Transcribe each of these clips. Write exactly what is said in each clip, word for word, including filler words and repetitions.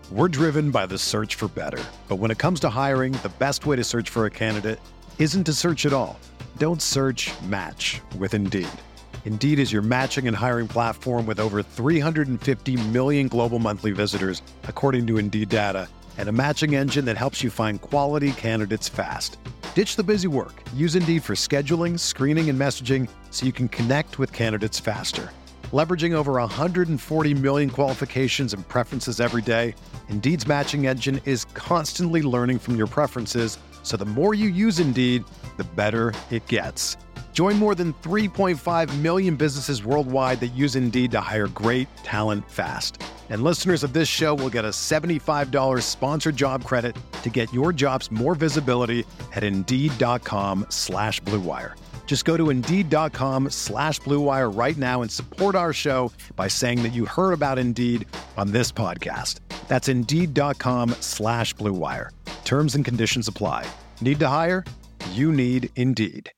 We're driven by the search for better. But when it comes to hiring, the best way to search for a candidate isn't to search at all. Don't search, match with Indeed. Indeed is your matching and hiring platform with over three hundred fifty million global monthly visitors, according to Indeed data, and a matching engine that helps you find quality candidates fast. Ditch the busy work. Use Indeed for scheduling, screening, and messaging so you can connect with candidates faster. Leveraging over one hundred forty million qualifications and preferences every day, Indeed's matching engine is constantly learning from your preferences, so the more you use Indeed, the better it gets. Join more than three point five million businesses worldwide that use Indeed to hire great talent fast. And listeners of this show will get a seventy-five dollars sponsored job credit to get your jobs more visibility at Indeed.com slash Blue Wire. Just go to Indeed.com slash Blue Wire right now and support our show by saying that you heard about Indeed on this podcast. That's Indeed.com slash Blue Wire. Terms and conditions apply. Need to hire? You need Indeed.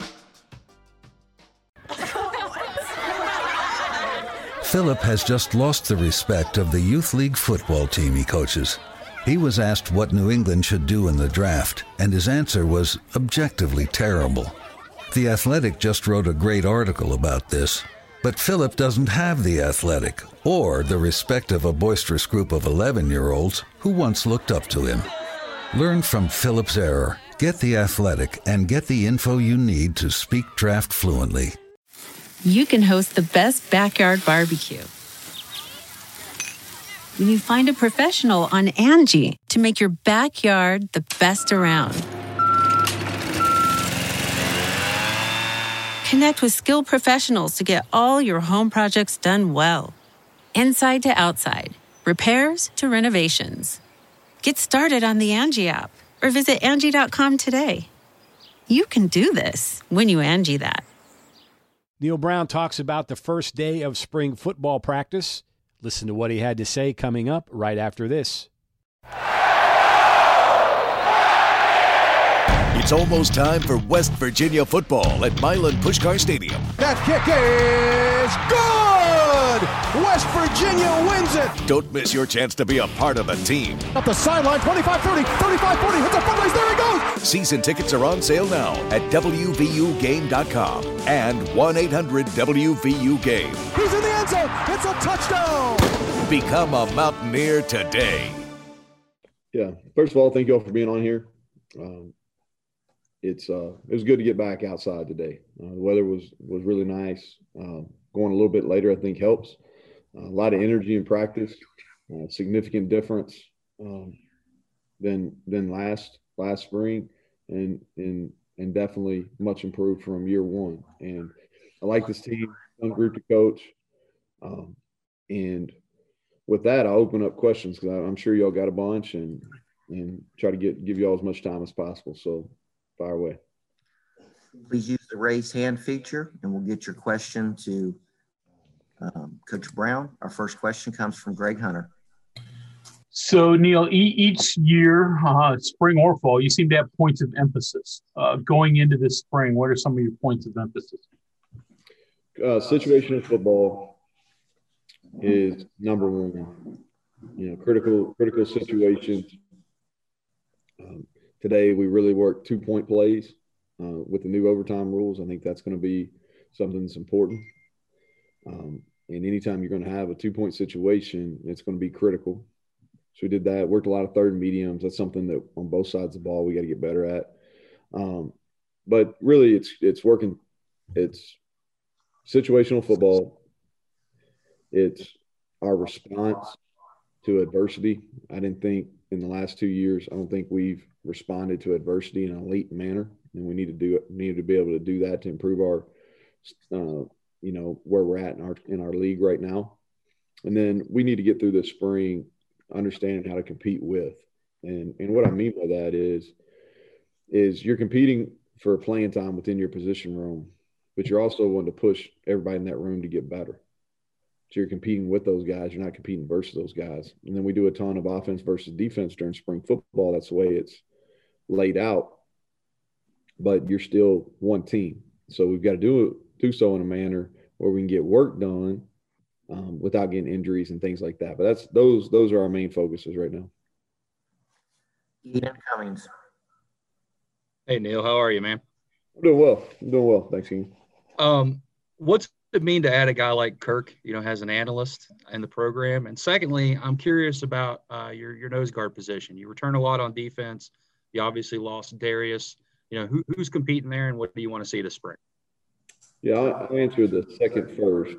Philip has just lost the respect of the youth league football team he coaches. He was asked what New England should do in the draft, and his answer was objectively terrible. The Athletic just wrote a great article about this, but Philip doesn't have The Athletic or the respect of a boisterous group of eleven-year-olds who once looked up to him. Learn from Philip's error, get The Athletic, and get the info you need to speak draft fluently. You can host the best backyard barbecue when you find a professional on Angie to make your backyard the best around. Connect with skilled professionals to get all your home projects done well. Inside to outside, repairs to renovations. Get started on the Angie app or visit Angie dot com today. You can do this when you Angie that. Neil Brown talks about the first day of spring football practice. Listen to what he had to say coming up right after this. It's almost time for West Virginia football at Milan Puskar Stadium. That kick is good! West Virginia wins it! Don't miss your chance to be a part of the team. Up the sideline, twenty-five thirty, thirty-five forty, hits a foot race, there he goes! Season tickets are on sale now at W V U game dot com and one eight hundred W V U game. He's in the end zone, it's a touchdown! Become a Mountaineer today. Yeah, first of all, thank you all for being on here. Um, It's uh, it was good to get back outside today. Uh, the weather was was really nice. Uh, going a little bit later, I think, helps. Uh, a lot of energy in practice, uh, significant difference um, than than last last spring, and and and definitely much improved from year one. And I like this team, fun group to coach. Um, and with that, I'll open up questions because I'm sure y'all got a bunch, and and try to get give y'all as much time as possible. So. Fire away. Please use the raise hand feature and we'll get your question to um, Coach Brown. Our first question comes from Greg Hunter. So, Neil, e- each year, uh, spring or fall, you seem to have points of emphasis. Uh, going into this spring, what are some of your points of emphasis? Uh, situational football is number one. You know, critical critical situations. Um, Today, we really worked two-point plays uh, with the new overtime rules. I think that's going to be something that's important. Um, and anytime you're going to have a two-point situation, it's going to be critical. So we did that, worked a lot of third and mediums. That's something that on both sides of the ball we got to get better at. Um, but really, it's it's working. It's situational football. It's our response to adversity. I didn't think in the last two years, I don't think we've responded to adversity in an elite manner, and we need to do it. Need to be able to do that to improve our, uh, you know, where we're at in our in our league right now. And then we need to get through this spring, understanding how to compete with, and and what I mean by that is, is you're competing for playing time within your position room, but you're also wanting to push everybody in that room to get better. So you're competing with those guys. You're not competing versus those guys. And then we do a ton of offense versus defense during spring football. That's the way it's laid out. But you're still one team. So we've got to do it, do so in a manner where we can get work done um, without getting injuries and things like that. But that's those those are our main focuses right now. Ian Cummings. Hey, Neil, how are you, man? I'm doing well. I'm doing well. Thanks, Ian. Um, what's it mean to add a guy like Kirk, you know, as an analyst in the program? And secondly, I'm curious about uh, your your nose guard position. You return a lot on defense. You obviously lost Darius. You know, who, who's competing there, and what do you want to see this spring? Yeah, I'll, I'll answer the second first.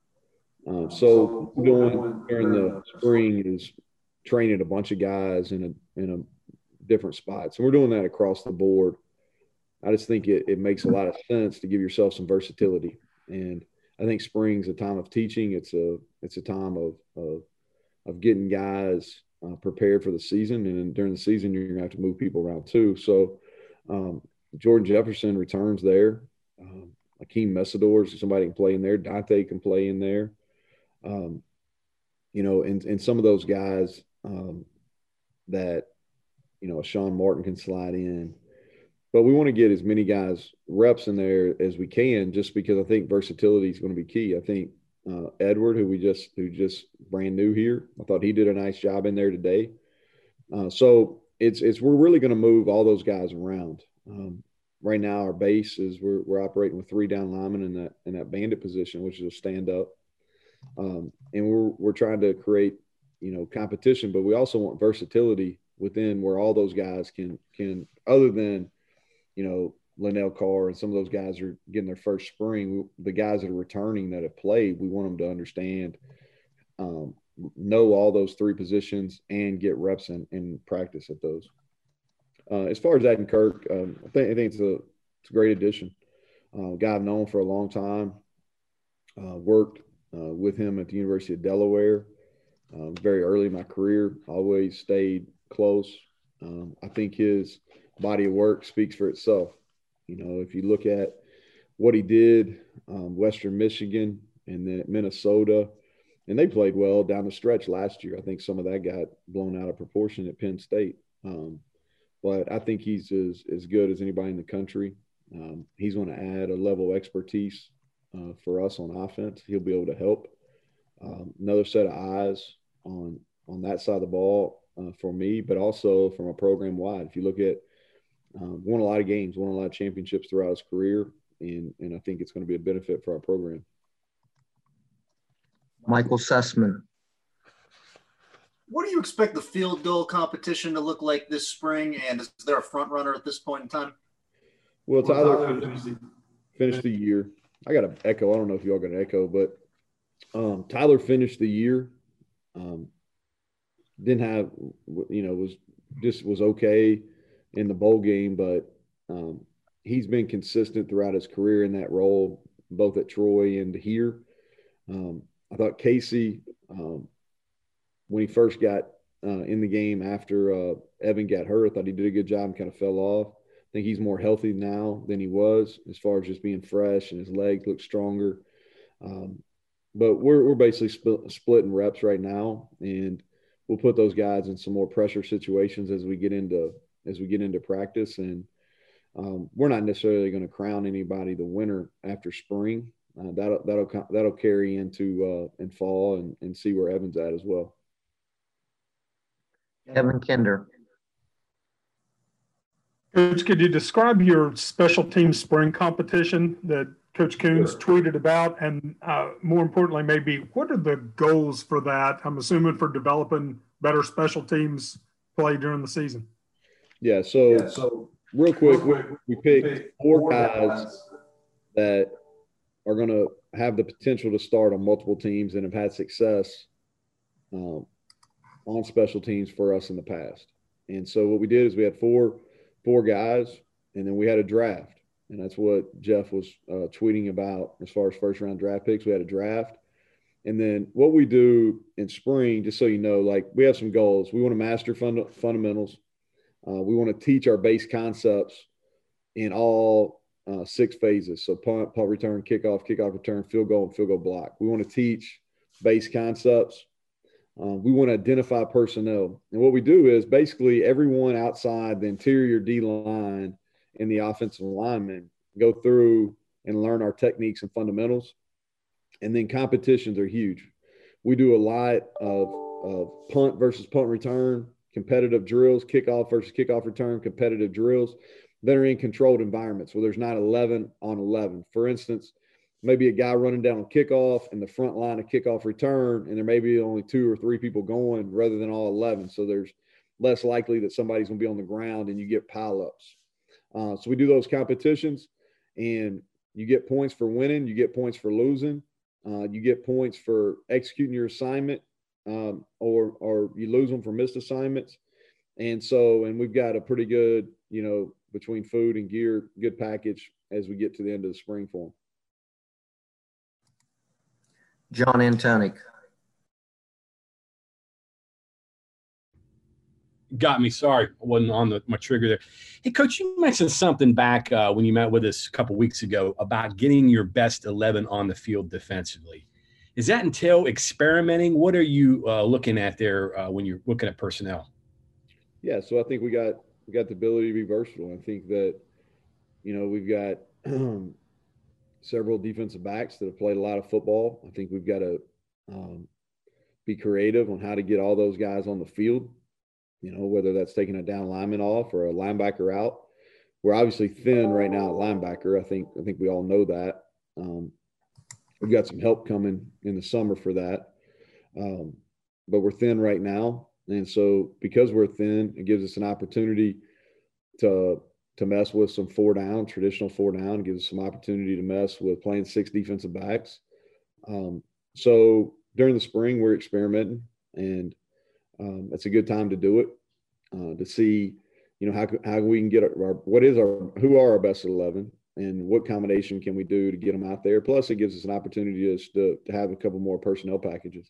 Uh, so what we're doing during the spring is training a bunch of guys in a in a different spots. And we're doing that across the board. I just think it, it makes a lot of sense to give yourself some versatility. And I think spring's a time of teaching. It's a it's a time of of, of getting guys uh, prepared for the season. And during the season, you're going to have to move people around too. So um, Jordan Jefferson returns there. Um, Akeem Messidor, somebody can play in there. Dante can play in there. Um, you know, and, and some of those guys um, that, you know, Sean Martin can slide in. But we want to get as many guys reps in there as we can, just because I think versatility is going to be key. I think uh, Edward, who we just who just brand new here, I thought he did a nice job in there today. Uh, so it's it's we're really going to move all those guys around. Um, right now, our base is we're we're operating with three down linemen in that in that bandit position, which is a stand up, um, and we're we're trying to create you know competition, but we also want versatility within where all those guys can can other than you know, Linnell Carr and some of those guys are getting their first spring. The guys that are returning that have played, we want them to understand, um, know all those three positions and get reps in, in practice at those. Uh, as far as adding Kirk, um, I think I think it's a it's a great addition. Uh, guy I've known for a long time. Uh, worked uh, with him at the University of Delaware uh, very early in my career. Always stayed close. Um, I think his body of work speaks for itself. You know, if you look at what he did, um, Western Michigan and then Minnesota, and they played well down the stretch last year. I think some of that got blown out of proportion at Penn State. Um, but I think he's as, as good as anybody in the country. Um, he's going to add a level of expertise uh, for us on offense. He'll be able to help. Um, another set of eyes on, on that side of the ball uh, for me, but also from a program wide. If you look at Um, won a lot of games, won a lot of championships throughout his career, and and I think it's going to be a benefit for our program. Michael Sussman. What do you expect the field goal competition to look like this spring, and is there a front runner at this point in time? Well, Tyler finished the, finished the year. I got an echo. I don't know if y'all got an echo, but um, Tyler finished the year. Um, didn't have, you know, was just was okay in the bowl game, but um, he's been consistent throughout his career in that role, both at Troy and here. Um, I thought Casey, um, when he first got uh, in the game after uh, Evan got hurt, I thought he did a good job and kind of fell off. I think he's more healthy now than he was as far as just being fresh, and his legs look stronger. Um, but we're we're basically split, splitting reps right now, and we'll put those guys in some more pressure situations as we get into – as we get into practice. And um, we're not necessarily going to crown anybody the winner after spring. Uh, that'll, that'll, that'll carry into uh, in fall and, and see where Evan's at as well. Evan Kinder. Coach, could you describe your special team spring competition that Coach Coons tweeted about? And uh, more importantly, maybe what are the goals for that? I'm assuming for developing better special teams play during the season. Yeah, so, yeah, so real quick, we, we picked four guys that are going to have the potential to start on multiple teams and have had success um, on special teams for us in the past. And so what we did is we had four four guys, and then we had a draft. And that's what Jeff was uh, tweeting about as far as first-round draft picks. We had a draft. And then what we do in spring, just so you know, like we have some goals. We want to master fund- fundamentals. Uh, we want to teach our base concepts in all uh, six phases. So punt, punt return, kickoff, kickoff return, field goal, and field goal block. We want to teach base concepts. Um, we want to identify personnel. And what we do is basically everyone outside the interior D-line and the offensive linemen go through and learn our techniques and fundamentals. And then competitions are huge. We do a lot of, of punt versus punt return. competitive drills, kickoff versus kickoff return, competitive drills that are in controlled environments where there's not eleven on eleven. For instance, maybe a guy running down on kickoff in the front line of kickoff return, and there may be only two or three people going rather than all eleven. So there's less likely that somebody's going to be on the ground and you get pileups. Uh, so we do those competitions, and you get points for winning, you get points for losing, uh, you get points for executing your assignment, um, or or you lose them for missed assignments. And so, and we've got a pretty good, you know, between food and gear, good package as we get to the end of the spring for them. John Antonic. Got me. Sorry, I wasn't on the, my trigger there. Hey, Coach, you mentioned something back uh, when you met with us a couple weeks ago about getting your best eleven on the field defensively. Does that entail experimenting? What are you uh, looking at there uh, when you're looking at personnel? Yeah, so I think we got we got the ability to be versatile. I think that, you know, we've got um, several defensive backs that have played a lot of football. I think we've got to um, be creative on how to get all those guys on the field. You know, whether that's taking a down lineman off or a linebacker out. We're obviously thin right now at linebacker. I think I think we all know that. Um, we've got some help coming in the summer for that. Um, but we're thin right now. And so because we're thin, it gives us an opportunity to to mess with some four down, traditional four down, gives us some opportunity to mess with playing six defensive backs. Um, so during the spring, we're experimenting, and Um, it's a good time to do it, uh, to see, you know, how how we can get our, our what is our who are our best eleven and what combination can we do to get them out there. Plus, it gives us an opportunity just to to have a couple more personnel packages.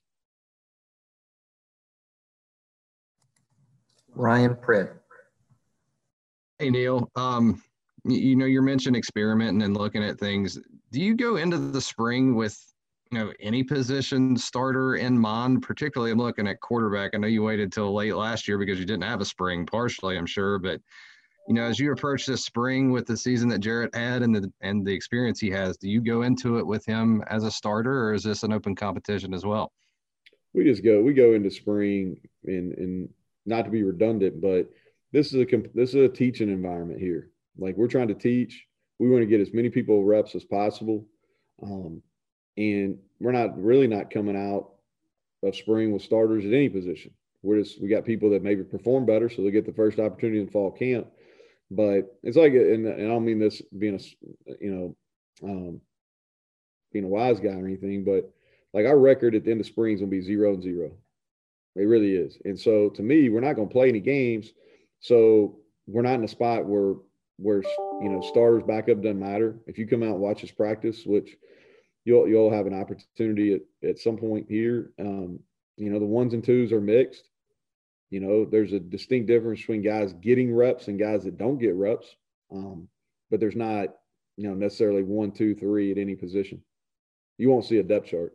Ryan Pritt. Hey Neil, um, you, you know, you mentioned experimenting and looking at things. Do you go into the spring with, you know, any position starter in mind? Particularly, I'm looking at quarterback. I know you waited till late last year because you didn't have a spring, partially, I'm sure. But, you know, as you approach this spring with the season that Jarrett had and the and the experience he has, do you go into it with him as a starter, or is this an open competition as well? We just go. We go into spring, and and not to be redundant, but this is a this is a teaching environment here. Like, we're trying to teach. We want to get as many people reps as possible. Um, And we're not really not coming out of spring with starters at any position. We're just, we got people that maybe perform better, so they get the first opportunity in fall camp. But it's like, and, and I don't mean this being a, you know, um, being a wise guy or anything, but like, our record at the end of spring is going to be zero and zero. It really is. And so to me, we're not going to play any games. So we're not in a spot where, where, you know, starters backup doesn't matter. If you come out and watch us practice, which you'll, you'll have an opportunity at, at some point here. Um, you know, the ones and twos are mixed. You know, there's a distinct difference between guys getting reps and guys that don't get reps. Um, but there's not, you know, necessarily one, two, three at any position. You won't see a depth chart.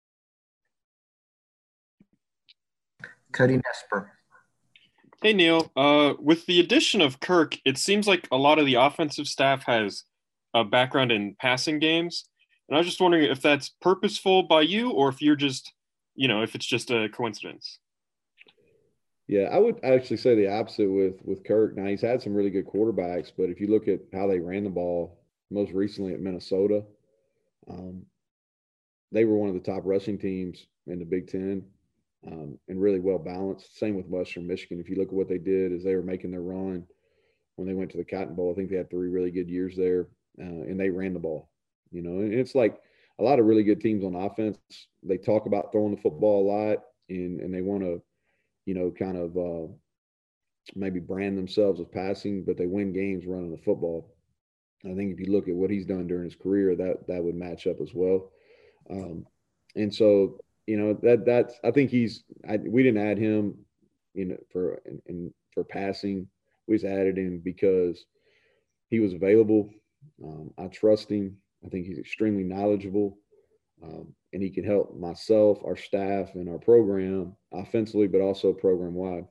Cody Nesper. Hey, Neil. Uh, with the addition of Kirk, it seems like a lot of the offensive staff has a background in passing games. And I was just wondering if that's purposeful by you, or if you're just, you know, if it's just a coincidence. Yeah, I would actually say the opposite with with Kirk. Now, he's had some really good quarterbacks, but if you look at how they ran the ball most recently at Minnesota, um, they were one of the top rushing teams in the Big Ten, um, and really well balanced. Same with Western Michigan. If you look at what they did as they were making their run when they went to the Cotton Bowl, I think they had three really good years there, uh, and they ran the ball. You know, and it's like a lot of really good teams on offense. They talk about throwing the football a lot, and and they want to, you know, kind of uh, maybe brand themselves as passing, but they win games running the football. I think if you look at what he's done during his career, that that would match up as well. Um, and so, you know, that that's I think he's I, we didn't add him, you know, for in, in for passing. We just added him because he was available. Um, I trust him. I think he's extremely knowledgeable, um, and he can help myself, our staff, and our program offensively, but also program-wide.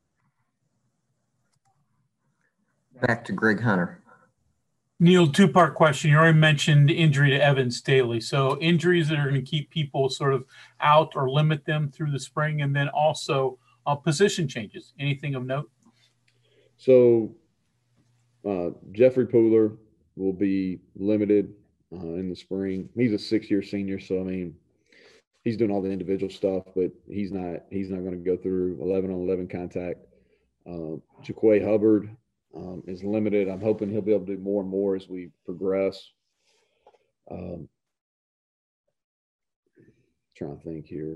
Back to Greg Hunter. Neil, two-part question. You already mentioned injury to Evan Staley. So injuries that are going to keep people sort of out or limit them through the spring, and then also Uh, position changes, anything of note? So uh, Jeffrey Pooler will be limited uh, in the spring. He's a six-year senior, so I mean, he's doing all the individual stuff, but he's not he's not going to go through eleven on eleven contact. Uh, Jaquay Hubbard um, is limited. I'm hoping he'll be able to do more and more as we progress. Um, trying to think here.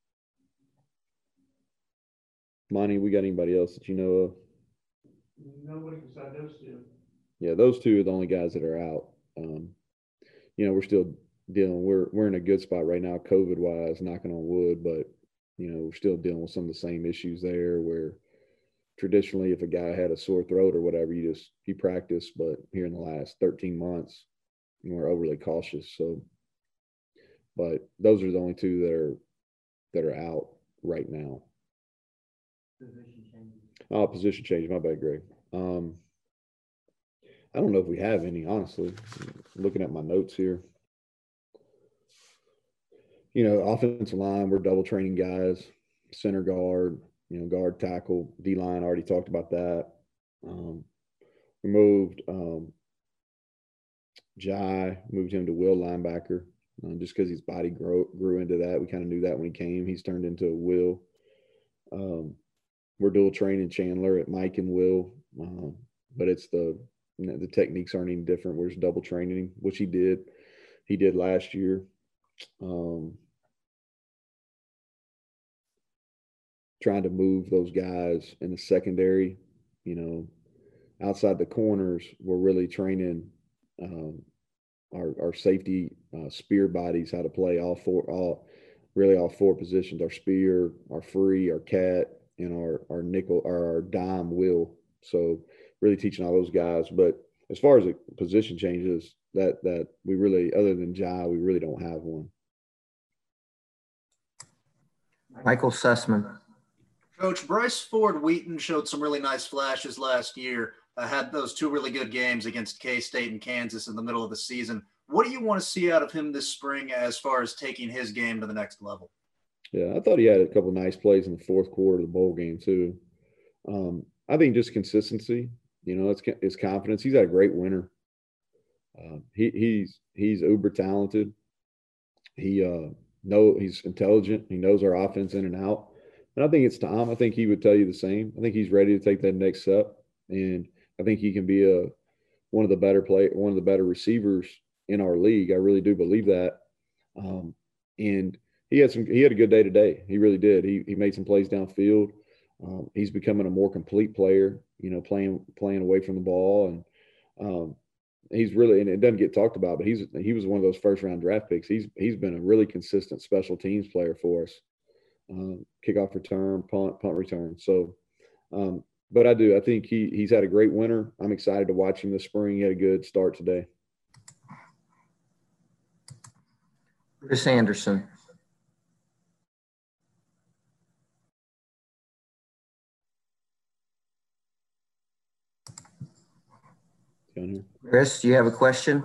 Monty, we got anybody else that you know of? Nobody beside those two. Yeah, those two are the only guys that are out. Um, you know, we're still dealing. We're we're in a good spot right now, COVID wise, knocking on wood. But you know, we're still dealing with some of the same issues there. Where traditionally, if a guy had a sore throat or whatever, you just you practice. But here in the last thirteen months, you know, we're overly cautious. So, but those are the only two that are that are out right now. Position changes. Oh, position change. My bad, Greg. Um, I don't know if we have any, honestly. Looking at my notes here. You know, offensive line, we're double training guys. Center guard, you know, guard, tackle, D-line, already talked about that. Um, we moved um, Jai, moved him to will linebacker uh, just because his body grew, grew into that. We kind of knew that when he came. He's turned into a will. Um, we're dual training Chandler at Mike and Will, uh, but it's the you know, the techniques aren't any different. We're just double training him, which he did. He did last year. Um, trying to move those guys in the secondary, you know, outside the corners, we're really training um, our, our safety uh, spear bodies, how to play all four, all really all four positions, our spear, our free, our cat, and our, our nickel or our dime will. So really teaching all those guys. But as far as the position changes, that that we really, other than Jai, we really don't have one. Michael Sussman. Coach, Bryce Ford Wheaton showed some really nice flashes last year. Uh, had those two really good games against K-State and Kansas in the middle of the season. What do you want to see out of him this spring as far as taking his game to the next level? Yeah, I thought he had a couple of nice plays in the fourth quarter of the bowl game too. Um, I think just consistency, you know, it's it's confidence. He's had a great winter. Uh, he he's he's uber talented. He uh know he's intelligent. He knows our offense in and out. And I think it's time. I think he would tell you the same. I think he's ready to take that next step, and I think he can be a one of the better play one of the better receivers in our league. I really do believe that. Um, and He had some. He had a good day today. He really did. He he made some plays downfield. Um, he's becoming a more complete player. You know, playing playing away from the ball, and um, he's really. And it doesn't get talked about, but he's he was one of those first round draft picks. He's he's been a really consistent special teams player for us. Um, kickoff return, punt, punt return. So, um, but I do. I think he he's had a great winter. I'm excited to watch him this spring. He had a good start today. Chris Anderson. Chris, do you have a question?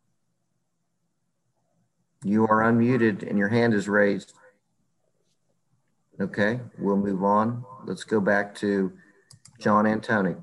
You are unmuted and your hand is raised. Okay, we'll move on. Let's go back to John Antoni.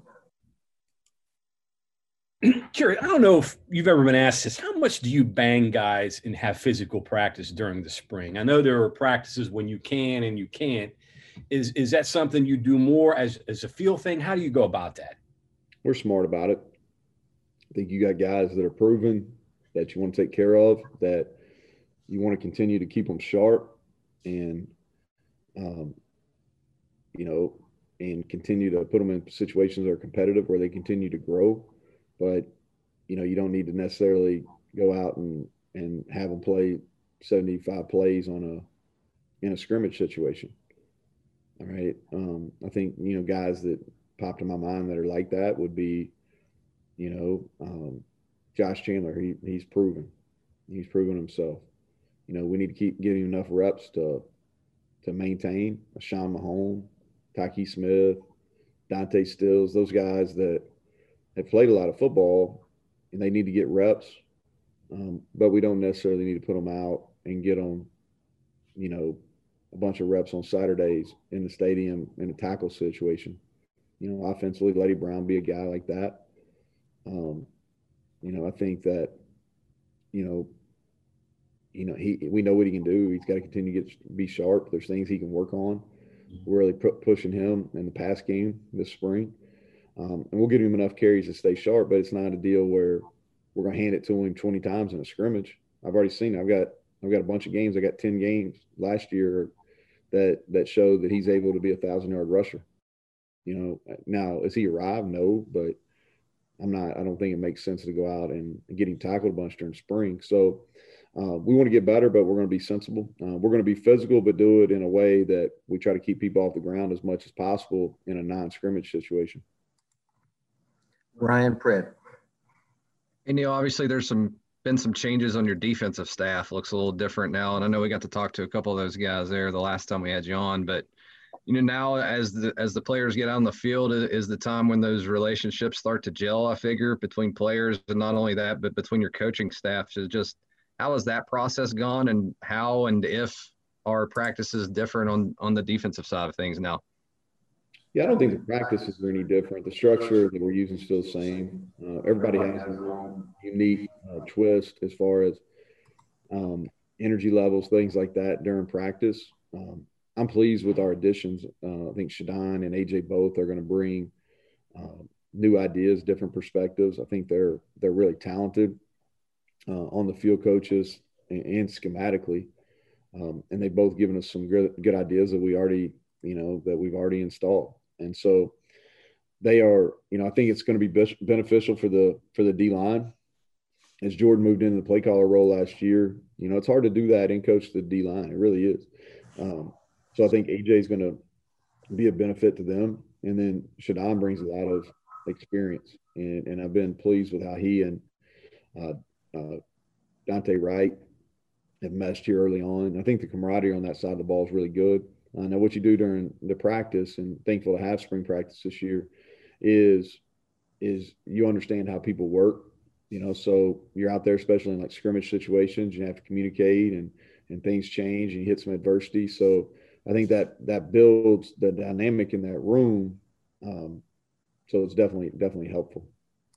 Curious, I don't know if you've ever been asked this. How much do you bang guys and have physical practice during the spring? I know there are practices when you can and you can't. Is is that something you do more as, as a field thing? How do you go about that? We're smart about it. I think you got guys that are proven that you want to take care of, that you want to continue to keep them sharp and, um, you know, and continue to put them in situations that are competitive where they continue to grow. But, you know, you don't need to necessarily go out and, and have them play seventy-five plays on a in a scrimmage situation. All right. Um, I think, you know, guys that popped in my mind that are like that would be, you know, um, Josh Chandler. He he's proven. He's proven himself. You know, we need to keep giving him enough reps to to maintain. Sean Mahone, Taki Smith, Dante Stills, those guys that have played a lot of football and they need to get reps, um, but we don't necessarily need to put them out and get them, you know, a bunch of reps on Saturdays in the stadium in a tackle situation. You know, offensively, let Eddie Brown be a guy like that. Um, you know, I think that, you know, you know, he we know what he can do. He's got to continue to get be sharp. There's things he can work on. We're really pu- pushing him in the pass game this spring. Um, and we'll give him enough carries to stay sharp, but it's not a deal where we're going to hand it to him twenty times in a scrimmage. I've already seen it. I've got I've got a bunch of games. I got ten games last year that that show that he's able to be a thousand-yard rusher. You know, now, has he arrived? No, but I'm not – I don't think it makes sense to go out and get him tackled a bunch during spring. So uh, we want to get better, but we're going to be sensible. Uh, we're going to be physical, but do it in a way that we try to keep people off the ground as much as possible in a non-scrimmage situation. Ryan Pritt. And, you know, obviously there's some been some changes on your defensive staff. Looks a little different now. And I know we got to talk to a couple of those guys there the last time we had you on. But, you know, now as the as the players get out on the field is the time when those relationships start to gel, I figure, between players. And not only that, but between your coaching staff. So just how has that process gone, and how and if are practices different on, on the defensive side of things now? Yeah, I don't think the practices are any different. The structure that we're using is still the same. Uh, everybody has their own unique uh, twist as far as um, energy levels, things like that during practice. Um, I'm pleased with our additions. Uh, I think Shadon and A J both are going to bring uh, new ideas, different perspectives. I think they're they're really talented uh, on the field, coaches and, and schematically, um, and they've both given us some good good ideas that we already you know that we've already installed. And so they are, you know, I think it's going to be beneficial for the for the D-line. As Jordan moved into the play caller role last year, you know, it's hard to do that and coach the D-line. It really is. Um, so I think A J is going to be a benefit to them. And then Shadon brings a lot of experience. And, and I've been pleased with how he and uh, uh, Dante Wright have meshed here early on. I think the camaraderie on that side of the ball is really good. Uh, now, what you do during the practice, and thankful to have spring practice this year, is is you understand how people work. You know, so you're out there, especially in like scrimmage situations, you have to communicate, and and things change, and you hit some adversity. So I think that that builds the dynamic in that room. Um, so it's definitely definitely helpful.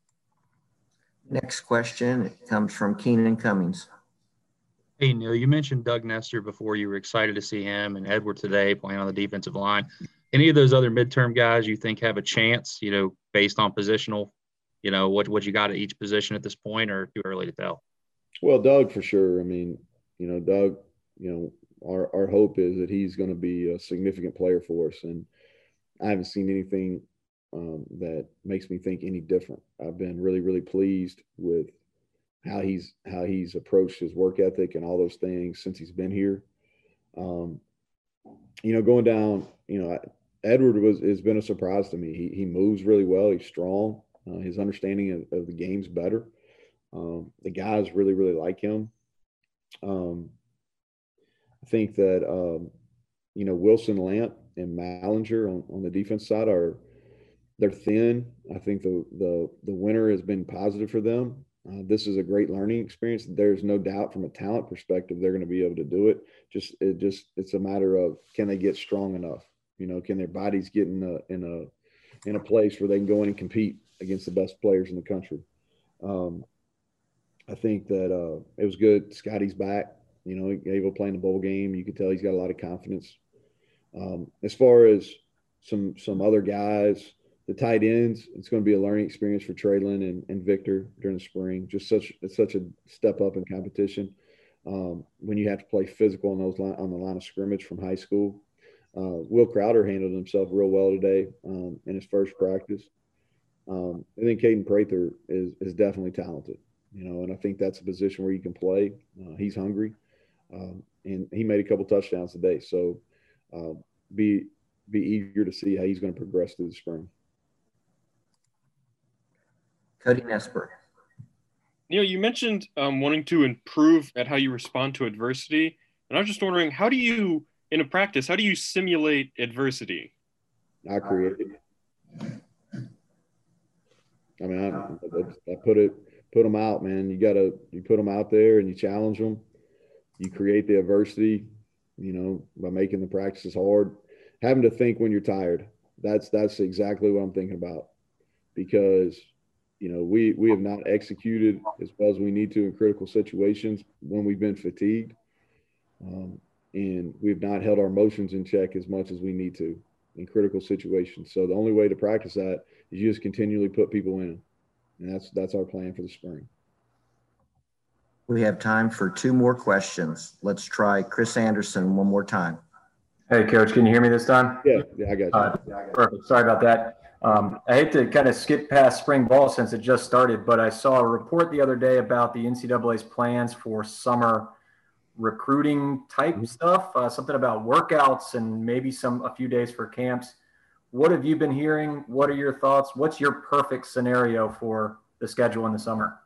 Next question, it comes from Keenan Cummings. Hey, Neil, you mentioned Doug Nestor before. You were excited to see him, and Edward today playing on the defensive line. Any of those other midterm guys you think have a chance, you know, based on positional, you know, what, what you got at each position at this point, or too early to tell? Well, Doug, for sure. I mean, you know, Doug, you know, our, our hope is that he's going to be a significant player for us. And I haven't seen anything um, that makes me think any different. I've been really, really pleased with how he's how he's approached his work ethic and all those things since he's been here. Um, you know, going down, you know, Edward was has been a surprise to me. He he moves really well. He's strong. Uh, his understanding of, of the game's better. Um, the guys really really like him. Um, I think that um, you know, Wilson, Lamp, and Mallinger on, on the defense side are they're thin. I think the the the winter has been positive for them. Uh, this is a great learning experience. There's no doubt from a talent perspective they're going to be able to do it. Just it just it's a matter of, can they get strong enough? You know, can their bodies get in a in a in a place where they can go in and compete against the best players in the country? Um, I think that uh, it was good. Scotty's back. You know, able to play in the bowl game. You can tell he's got a lot of confidence. Um, as far as some some other guys, the tight ends, it's going to be a learning experience for Traylon and, and Victor during the spring. Just such it's such a step up in competition um, when you have to play physical on those line, on the line of scrimmage from high school. Uh, Will Crowder handled himself real well today um, in his first practice. Um, and then Caden Prather is is definitely talented, you know, and I think that's a position where you can play. Uh, he's hungry, um, and he made a couple touchdowns today. So uh, be be eager to see how he's going to progress through the spring. Cody Nesper. Neil, you mentioned um, wanting to improve at how you respond to adversity. And I was just wondering, how do you, in a practice, how do you simulate adversity? I create it. I mean, I, I put it, put them out, man. You got to, you put them out there and you challenge them. You create the adversity. you know, by making the practices hard, having to think when you're tired. That's that's exactly what I'm thinking about, because, you know, we we have not executed as well as we need to in critical situations when we've been fatigued, um, and we've not held our emotions in check as much as we need to in critical situations. So the only way to practice that is you just continually put people in, and that's that's our plan for the spring. We have time for two more questions. Let's try Chris Anderson one more time. Hey, Coach, can you hear me this time? Yeah, yeah, I got you. Uh, perfect. Sorry about that. Um, I hate to kind of skip past spring ball since it just started, but I saw a report the other day about the N C double A's plans for summer recruiting type mm-hmm. stuff, uh, something about workouts and maybe some a few days for camps. What have you been hearing? What are your thoughts? What's your perfect scenario for the schedule in the summer?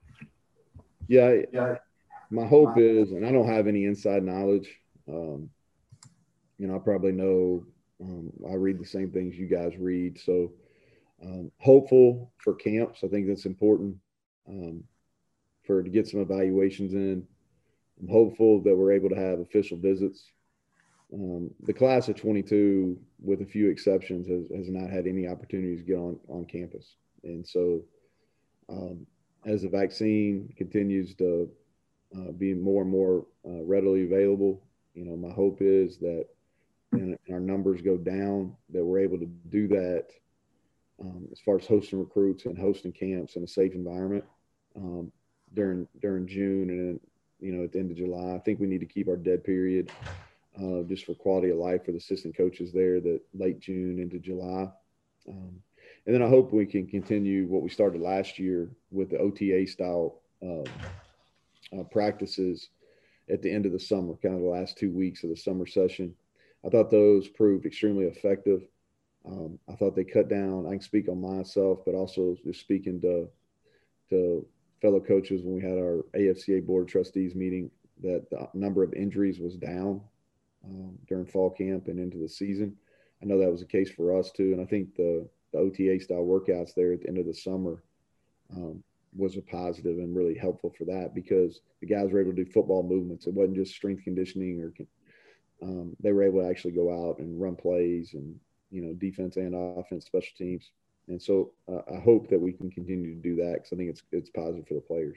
Yeah, yeah, my hope is, and I don't have any inside knowledge. Um, you know, I probably know, um, I read the same things you guys read. So um, hopeful for camps. I think that's important um, for to get some evaluations in. I'm hopeful that we're able to have official visits. Um, the class of twenty-two, with a few exceptions, has, has not had any opportunities to get on, on campus. And so um, as the vaccine continues to uh, be more and more uh, readily available, you know, my hope is that and our numbers go down, that we're able to do that um, as far as hosting recruits and hosting camps in a safe environment um, during during June and, you know, at the end of July. I think we need to keep our dead period uh, just for quality of life for the assistant coaches there, that late June into July. Um, and then I hope we can continue what we started last year with the O T A style uh, uh, practices at the end of the summer, kind of the last two weeks of the summer session. I thought those proved extremely effective. Um, I thought they cut down. I can speak on myself, but also just speaking to to fellow coaches when we had our A F C A Board of Trustees meeting, that the number of injuries was down um, during fall camp and into the season. I know that was the case for us too, and I think the, the O T A style workouts there at the end of the summer um, was a positive and really helpful for that, because the guys were able to do football movements. It wasn't just strength conditioning, or um, they were able to actually go out and run plays and, you know, defense and offense, special teams. And so uh, I hope that we can continue to do that, because I think it's it's positive for the players.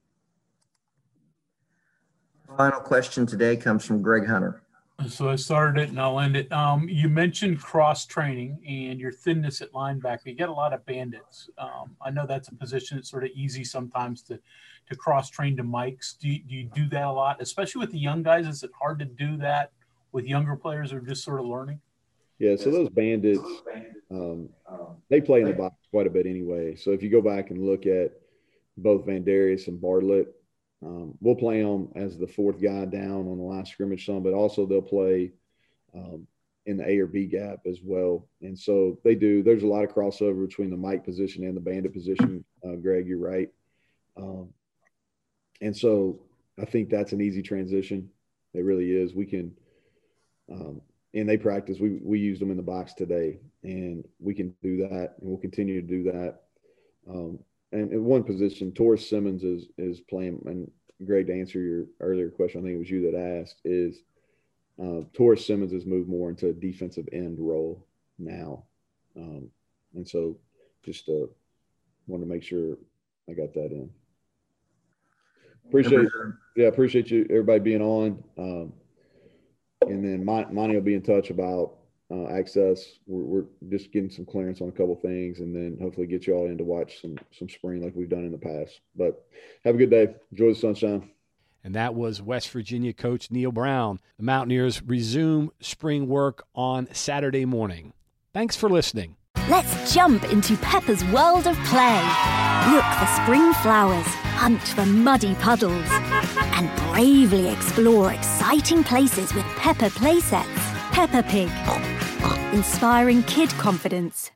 Final question today comes from Greg Hunter. So I started it and I'll end it. Um, you mentioned cross training and your thinness at linebacker. You get a lot of bandits. Um, I know that's a position that's sort of easy sometimes to to cross train to Mikes. Do you, do you do that a lot, especially with the young guys? Is it hard to do that with younger players who are just sort of learning? Yeah, so those bandits, um, they play in the box quite a bit anyway. So if you go back and look at both Vandarius and Bartlett, um, we'll play them as the fourth guy down on the line of scrimmage some, but also they'll play um, in the A or B gap as well. And so they do. There's a lot of crossover between the Mike position and the bandit position. Uh, Greg, you're right. Um, and so I think that's an easy transition. It really is. We can um, – and they practice. We we used them in the box today, and we can do that, and we'll continue to do that. Um, and in one position, Taurus Simmons is is playing. And Greg, to answer your earlier question, I think it was you that asked, is uh, Taurus Simmons has moved more into a defensive end role now, um, and so just uh, want to make sure I got that in. Appreciate, yeah, appreciate you everybody being on. Um, And then Monty will be in touch about uh, access. We're, we're just getting some clearance on a couple things, and then hopefully get you all in to watch some some spring like we've done in the past. But have a good day. Enjoy the sunshine. And that was West Virginia coach Neal Brown. The Mountaineers resume spring work on Saturday morning. Thanks for listening. Let's jump into Peppa's world of play. Look for spring flowers, hunt for muddy puddles, and bravely explore exciting places with Peppa play sets. Peppa Pig, inspiring kid confidence.